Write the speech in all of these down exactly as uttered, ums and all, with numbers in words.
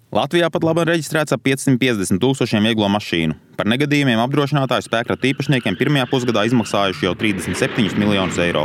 Latvijā pat labi reģistrēts ap piecsimt piecdesmit tūkstošiem vieglo mašīnu. Par negadījumiem apdrošinātāju spēkrata īpašniekiem pirmajā pusgadā izmaksājuši jau trīsdesmit septiņus miljonus eiro.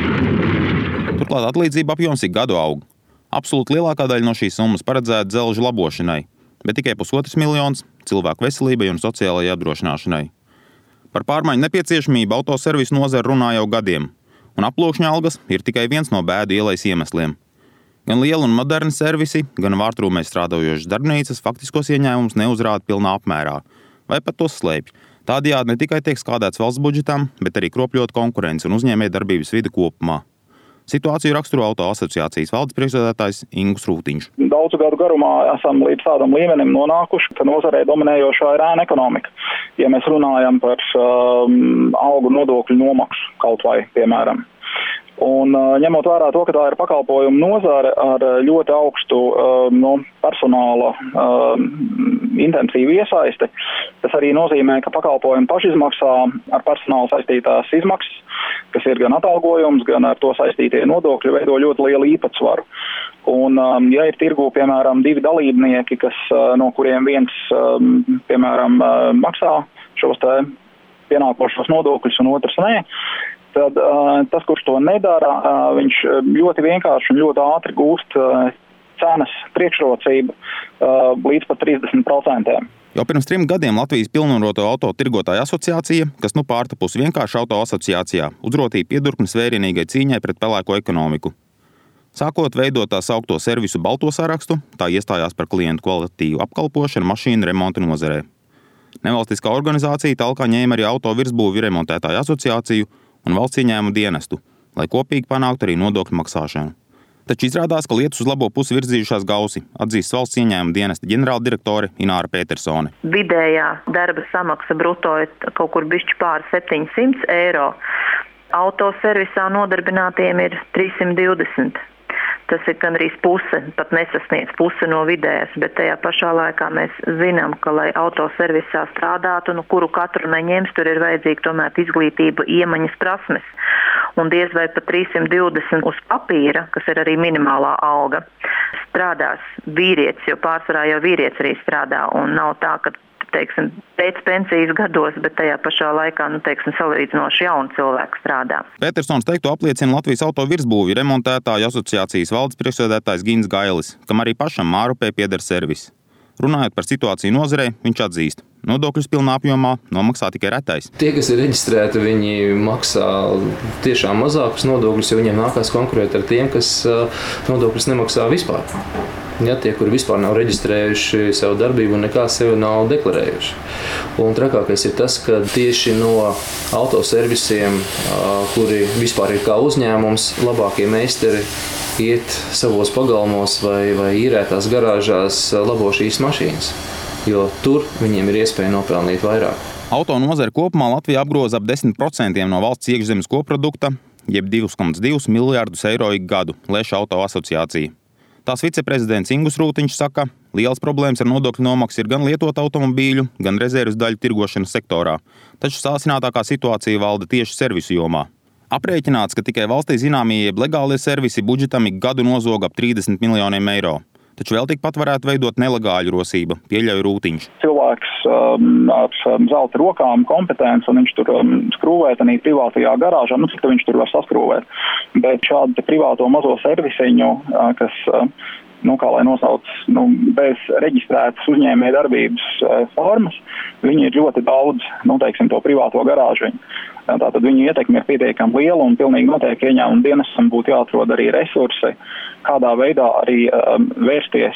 Turklāt atlīdzība apjoms ik gadu aug. Absolūti lielākā daļa no šīs summas paredzēta dzelžu labošanai, bet tikai pusotrs miljons cilvēku veselībai un sociālajai apdrošināšanai. Par pārmaiņu nepieciešamību autoservisu nozare runā jau gadiem, un aploksņa algas ir tikai viens no bēdu ielas iemesliem. Gan liela un moderna servisi, gan vārtrūmē strādājošas darbnīcas faktiskos ieņēmumus neuzrāda pilnā apmērā, vai pat tos slēpj. Tādējādi ne tikai tiek skādēts valsts budžetam, bet arī kropļot konkurence un uzņēmējdarbības vidi kopumā. Situāciju raksturo Auto asociācijas valdes priekšsēdētājs Ingus Rūtiņš. Daudzu gadu garumā esam līdz tādam līmenim nonākuši, ka nozarē dominējošā ir ēna ekonomika. Ja mēs runājam par um, algu nodokļu nomaksu kaut vai, piemēram. Un ņemot vērā to, ka tā ir pakalpojumu nozare ar ļoti augstu no personāla intensīvu iesaisti, tas arī nozīmē, ka pakalpojumu pašizmaksā ar personālu saistītās izmaksas, kas ir gan atalgojums, gan ar to saistītie nodokļi, veido ļoti lielu īpatsvaru. Un, ja ir tirgū, piemēram, divi dalībnieki, kas, no kuriem viens, piemēram, maksā šos te pienākošos nodokļus un otrs nē, tad uh, tas, kurš to nedara, uh, viņš ļoti vienkārši un ļoti ātri gūst uh, cenas priekšrocību uh, līdz pat trīsdesmit procentiem. Jau pirms trim gadiem Latvijas pilnvaroto auto tirgotāju asociācija, kas nu pārtapusi vienkārši Auto asociācijā, uzrotīja piedurknes vērienīgai cīņai pret pelēko ekonomiku. Sākot veidot tā saukto servisu balto sarakstu, tā iestājās par klientu kvalitatīvu apkalpošanu mašīnu remonta nozarē. Nevalstiskā organizācija talkā ņēma arī auto virsbūvi remontētāju asociāciju un valsts ieņēmumu dienestu, lai kopīgi panāktu arī nodokļu maksāšanu. Taču izrādās, ka lietas uz labo pusi virzījušās gausi, atzīst valsts ieņēmumu dienesta ģenerāldirektore Ināra Petersone. Vidējā darba samaksa bruto ir kaut kur bišķi pār septiņsimt eiro. Autoservisā nodarbinātiem ir trīssimt divdesmit. Tas ir gandrīz puse, pat nesasniedz puse no vidējas, bet tajā pašā laikā mēs zinām, ka, lai autoservisā strādātu, nu, kuru katru neņems, tur ir vajadzīga tomēr izglītība, iemaņas, prasmes. Un diez vai pat trīssimt divdesmit uz papīra, kas ir arī minimālā alga, strādās vīrietis, jo pārsvarā jau vīrietis arī strādā, un nav tā, ka teiksim, pēc pensijas gados, bet tajā pašā laikā, nu, teiksim, salīdzinoši jauni cilvēki strādā. Petersons teikto apliecina Latvijas auto virsbūvi remontētāju asociācijas valdes priekšsēdētājs Gins Gailis, kam arī pašam Mārupē pieder servis. Runājot par situāciju nozarē, viņš atzīst, nodokļus pilnā apjomā nomaksā tikai retais. Tie, kas ir reģistrēti, viņi maksā tiešām mazākus nodokļus, jo viņiem nākās konkurēt ar tiem, kas nodokļus nemaksā vispār. Ja, tie, kuri vispār nav reģistrējuši savu darbību un nekā sevi nav deklarējuši. Un trakākais ir tas, ka tieši no autoservisiem, kuri vispār ir kā uzņēmums, labākie meistari iet savos pagalmos vai, vai īrētās garāžās labo šīs mašīnas, jo tur viņiem ir iespēja nopelnīt vairāk. Auto nozare kopumā Latvijā apgroza ap desmit procentiem no valsts iekšzemes koprodukta, jeb divus komats divus miljārdus eiro ik gadu, lēš Auto asociācija. Tās viceprezidents Ingus Rūtiņš saka, liels problēmas ar nodokļu nomaksu ir gan lietot automobīļu, gan rezerves daļu tirgošanas sektorā, taču sāsinātākā situācija valda tieši servisu jomā. Aprēķināts, ka tikai valstī zināmie jeb legālie servisi budžetam ik gadu nozoga ap trīsdesmit miljoniem eiro. Taču vēl tikpat varētu veidot nelegāļu rosība, pieļauj Rūtiņš. Cilvēks um, ar zelta rokām kompetents, un viņš tur um, skrūvē tanī privātajā garāžā, nu cik viņš tur var saskrūvēt. Bet šādi privāto mazo servisiņu, uh, kas, uh, nu kā lai nosauc, nu, bez reģistrētas uzņēmēja darbības uh, formas, viņi ir ļoti daudz, nu teiksim, to privāto garāžiņu. Tātad viņu ietekme ir pietiekami liela un pilnīgi noteikti ieņēmumu dienestam būtu jāatrod arī resursi, kādā veidā arī um, vērsties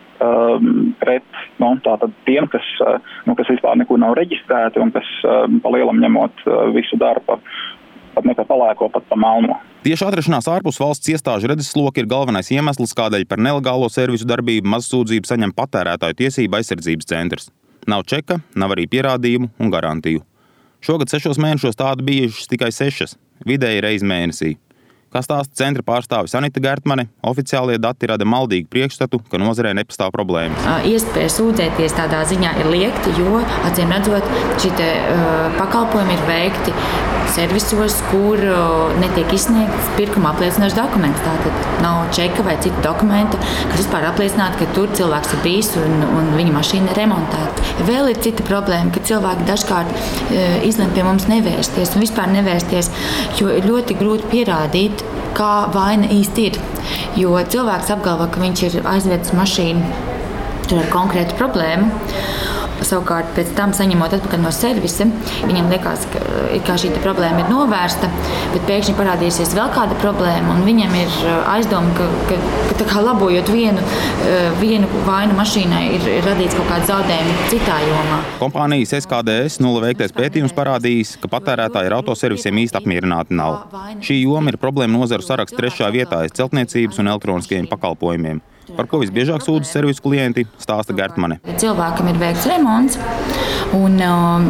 um, pret nu, tātad tiem, kas, uh, nu, kas vispār nekur nav reģistrēti un kas um, pa lielam ņemot uh, visu darbu, pat ne pa palēko, pat pa melno. Tieši atrašanās ārpus valsts iestāžu redzesloka ir galvenais iemesls, kādēļ par nelegālo servisu darbību mazsūdzību saņem patērētāju tiesību aizsardzības centrs. Nav čeka, nav arī pierādījumu un garantiju. Šogad sešos mēnešos tādu bijušas tikai sešas, vidēji reiz mēnesī. Kā stāsta centra pārstāvis Anita Gērtmane, oficiālie dati rada maldīgu priekšstatu, ka nozarē nepastāv problēmas. Iespēja sūdzēties tādā ziņā ir liekta, jo, acīm redzot, šie te, uh, pakalpojumi ir veikti servisos, kur uh, netiek izsniegts pirkuma apliecinošs dokuments. Tātad nav čeka vai citu dokumentu, kas vispār apliecinātu, ka tur cilvēks ir bijis un, un viņa mašīna ir remontēta. Vēl ir cita problēma, ka cilvēki dažkārt uh, izlem pie mums nevērsties un vispār nevērsties, jo ir ļoti grūti pierādīt, kā vaina īsti ir. Jo cilvēks apgalvo, ka viņš ir aizvedis mašīnu tur ar konkrētu problēmu. Savukārt, pēc tam saņemot atpakaļ no servisa, viņam liekas, ka, ka šī problēma ir novērsta, bet pēkšņi parādīsies vēl kāda problēma, un viņam ir aizdoma, ka, ka, ka tā kā labojot vienu, vienu vainu mašīnai, ir, ir radīts kaut kāds zaudējumi citā jomā. Kompānijas S K D S nulle veiktais pētījums parādījis, ka patērētāji ar autoservisiem īsti apmierināti nav. Šī joma ir problēma nozaru saraksts trešā vietā aiz celtniecības un elektroniskajiem pakalpojumiem. Par ko visbiežāk sūdzas servisu klienti, stāsta Gērtmane. Cilvēkam ir veikts remonts, un um,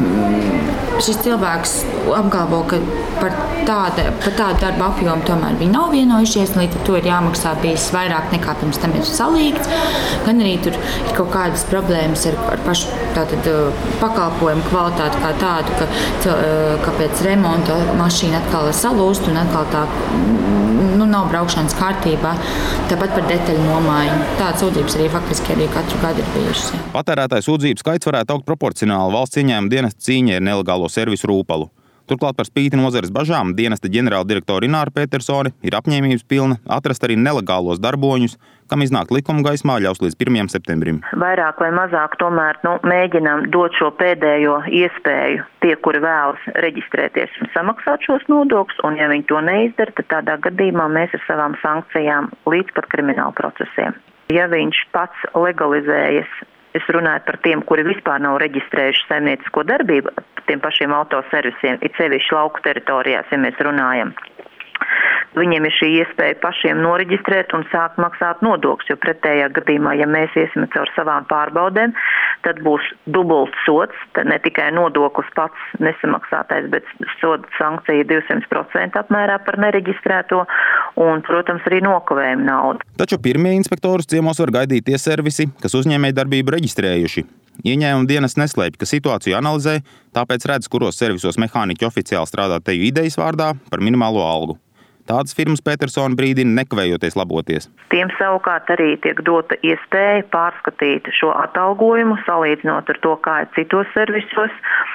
šis cilvēks apgalvo, ka par, tāda, par tādu darbu apjomu tomēr viņi nav vienojušies, līdz ar to ir jāmaksā bijis vairāk nekā pirms tam ir salīgts. Gan arī tur ir kaut kādas problēmas ar, ar pašu tātad, pakalpojumu kvalitāti kā tādu, ka, ka pēc remonta mašīna atkal salūst un atkal tā nu, nav braukšanas kārtībā. Tāpat par detaļu nomāju. Tādas sūdzības arī faktiski arī katru gadu ir bijušas. Jā. Patērētāju sūdzību skaits varētu augt proporcionāli valsts ieņēmuma dienesta cīņai ar nelegālo servisu rūpalu. Turklāt par spīti nozares bažām dienesta ģenerāldirektora Ināra Petersone ir apņēmības pilna atrast arī nelegālos darboņus, kam iznākt likuma gaismā ļaus līdz pirmajam septembrim. Vairāk vai mazāk tomēr nu, mēģinām dot šo pēdējo iespēju tie, kuri vēlas reģistrēties un samaksāt šos nodokļus, un ja viņi to neizdara, tad tādā gadījumā mēs ar savām sankcijām līdz pat kriminālu procesiem. Ja viņš pats legalizējas, es runāju par tiem, kuri vispār nav reģistrējuši saimniecisko darbību, tiem pašiem autoservisiem, it sevišķi lauku teritorijās, ja mēs runājam. Viņiem ir šī iespēja pašiem noreģistrēt un sākt maksāt nodokļus, jo pretējā gadījumā, ja mēs iesim caur savām pārbaudēm, tad būs dubults sods, tad ne tikai nodoklis pats nesamaksātais, bet soda sankcija divsimt procenti apmērā par nereģistrēto un, protams, arī nokavējuma naudu. Taču pirmie inspektorus ciemos var gaidīt tie servisi, kas uzņēmēju darbību reģistrējuši. Ieņēmuma dienests neslēpj, ka situāciju analizē, tāpēc redz, kuros servisos mehāniķi oficiāli strādā teju idejas vārdā par minimālo algu. Tādas firmas Petersone brīdina nekavējoties laboties. Tiem savukārt arī tiek dota iespēja pārskatīt šo atalgojumu, salīdzinot ar to, kā ir citos servisos,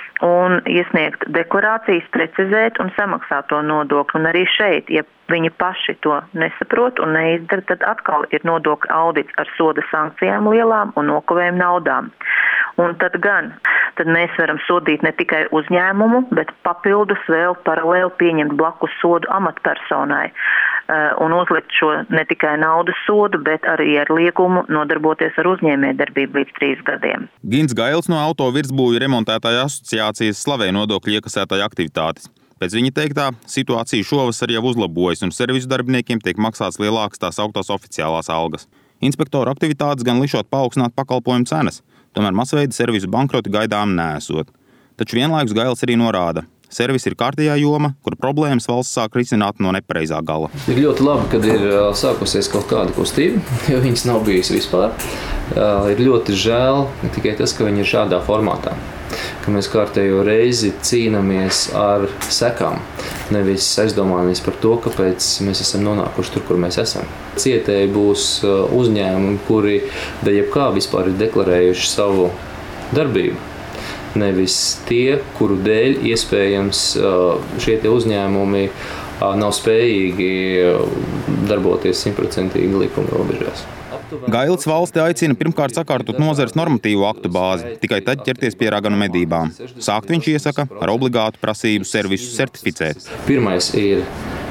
un iesniegt deklarācijas, precizēt un samaksāt to nodokli. Un arī šeit, ja viņi paši to nesaprot un neizdara, tad atkal ir nodokļu audits ar soda sankcijām lielām un nokavējuma naudām. Un tad gan, tad mēs varam sodīt ne tikai uzņēmumu, bet papildus vēl paralēli pieņemt blakus sodu amatpersonai un uzlikt šo ne tikai naudas sodu, bet arī ar liegumu nodarboties ar uzņēmējdarbību līdz trīs gadiem. Gins Gails no Auto virsbūvju remontētāju asociācijas slavē nodokļu iekasētāju aktivitātes. Pēc viņa teiktā, situācija šovasar jau uzlabojas un servisu darbiniekiem tiek maksāts lielākas tās augtās oficiālās algas. Inspektoru aktivitātes gan lišot paaugstināt pakalpojumu cenas, tomēr masveida servisu bankroti gaidām neesot. Taču vienlaikus Gails arī norāda, servis ir kārtējā joma, kur problēmas valsts sāk risināt no nepareizā gala. Ir ļoti labi, kad ir sākusies kaut kāda kustība, jo viņas nav bijis vispār. Ir ļoti žēl tikai tas, ka viņi ir šādā formātā, ka mēs kārtējo reizi cīnāmies ar sekām, nevis aizdomājamies par to, kāpēc mēs esam nonākuši tur, kur mēs esam. Cietēji būs uzņēmumi, kuri da jebkā vispār ir deklarējuši savu darbību, nevis tie, kuru dēļ iespējams šie tie uzņēmumi nav spējīgi darboties simtprocentīgi likuma robežās. Gails valsti aicina pirmkārt sakārtot nozares normatīvo aktu bāzi, tikai tad ķerties pie raganu medībām. Sākt viņš iesaka ar obligātu prasību servisu certificēt. Pirmais ir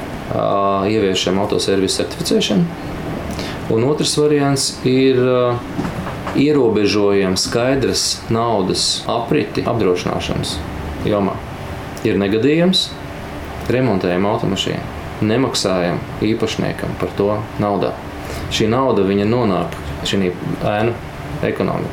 uh, ieviešam autoservisu certificēšanu, un otrs variants ir uh, ierobežojam skaidras naudas apriti apdrošināšanas jomā. Ir negadījums, remontējam automašīnu, nemaksājam īpašniekam par to naudā. Šī nauda viņa nonāk šī ēnu ekonomikā.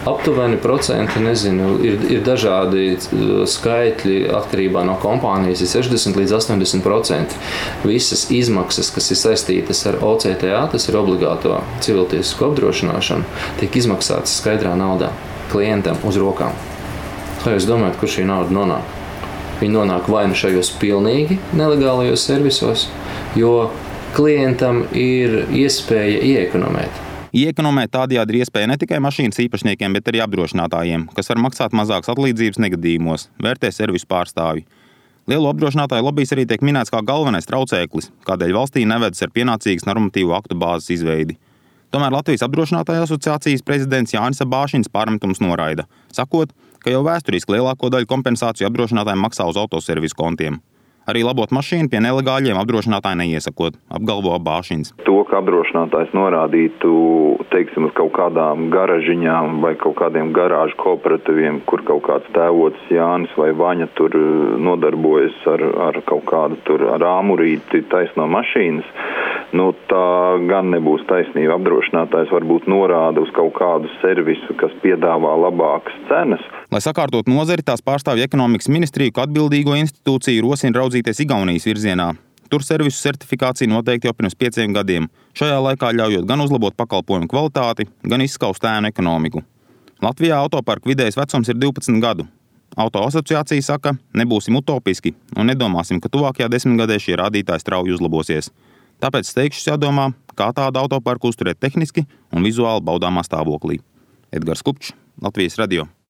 Aptuveni procenti, nezinu, ir, ir dažādi skaitļi atkarībā no kompānijas, ir sešdesmit līdz astoņdesmit procenti. Visas izmaksas, kas ir saistītas ar O C T A, tas ir obligāto civiltiesisko apdrošināšanu, tiek izmaksātas skaidrā naudā klientam uz rokām. Kā jūs domājat, kur šī nauda nonāk? Viņi nonāk vai nu šajos pilnīgi nelegālajos servisos, jo klientam ir iespēja ieekonomēt. Ieekonomēt tādējādi ir iespēja ne tikai mašīnas īpašniekiem, bet arī apdrošinātājiem, kas var maksāt mazākas atlīdzības negadījumos, vērtē servisu pārstāvji. Lielu apdrošinātāju lobijs arī tiek minēts kā galvenais traucēklis, kādēļ valstī nevedas ar pienācīgas normatīvu aktu bāzes izveidi. Tomēr Latvijas apdrošinātāju asociācijas prezidents Jānis Abāšins pārmetums noraida, sakot, ka jau vēsturiski lielāko daļu kompensāciju apdrošinātājiem maksā uz autoservisu kontiem. Arī labot mašīnu pie nelegāļiem apdrošinātāji neiesakot, apgalvo Abāšins. To, ka apdrošinātājs norādītu, teiksim, uz kaut kādām garažiņām vai kaut kādiem garāžu kooperatīviem, kur kaut kāds tēvots Jānis vai Vaņa tur nodarbojas ar, ar kaut kādu tur ar āmurīti taisno mašīnas, nu tā gan nebūs taisnība. Apdrošinātājs varbūt norāda uz kaut kādu servisu, kas piedāvā labākas cenas. Lai sakārtot nozari, tās pārstāvja ekonomikas ministriju, ka atbildīgo institūciju rosina raudzīties Igaunijas virzienā. Tur servisu certifikācija noteikti jau pirms pieciem gadiem, šajā laikā ļaujot gan uzlabot pakalpojumu kvalitāti, gan izskaust ēnu ekonomiku. Latvijā autoparka vidējais vecums ir divpadsmit gadu. Auto asociācija saka, nebūsim utopiski un nedomāsim, ka tuvākajā desmitgadē šie rādītāji strauji uzlabosies. Tāpēc steigšus jādomā, kā tādu autoparku uzturēt tehniski un vizuāli baudāmā stāvoklī. Edgars Kupčs, Latvijas radio.